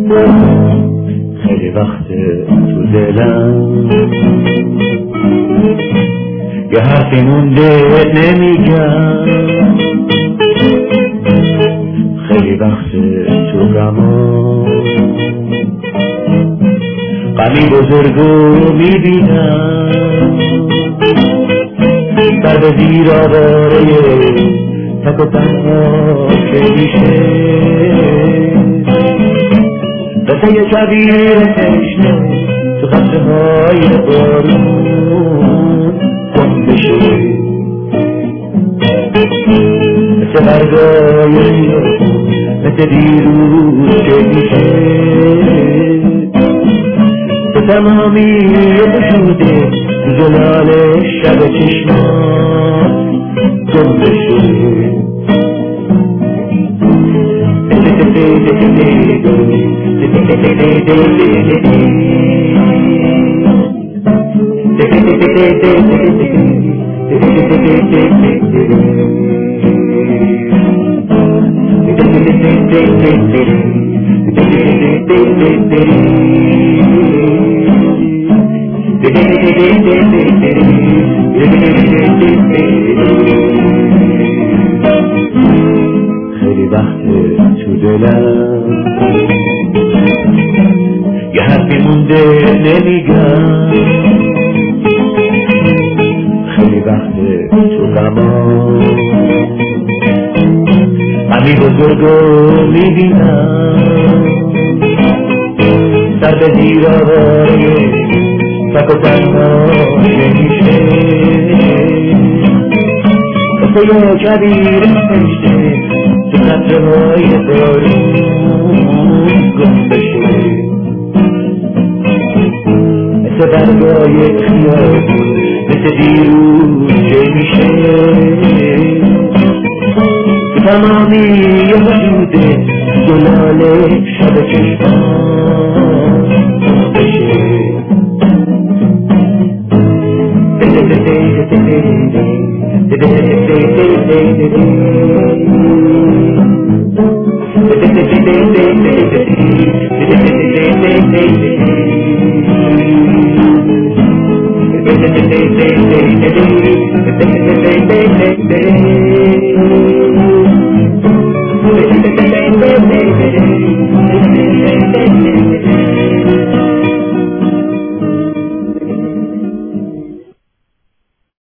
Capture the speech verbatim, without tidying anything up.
خیلی وقت تو دلم یه حرفی مونده نمیگم، خیلی وقت تو غمام غمی بزرگو میبینم، سر به زیر آواره تک و تنها که میشه، قصه یه کبیر تشنه تو قطره های بارون گم بشه، مثل برگای خیابون مثل دیروز که میشه، به تمامی وجوده تو جلال شب چشمات گم بشه. خیلی وقت تو دلم یه حرفی مونده نمیگم، خیلی وقت تو غمام غمی بزرگو میبینم، سر به زیر آواره تک و تنها نمیشه، قصه یه کبیر نمیشه تو قطره های بارون گم بشه، مثل برگای خیابون مثل دیروز که میشه، تو تمامی وجوده جلال شب چشمان گم بشه. Thank you.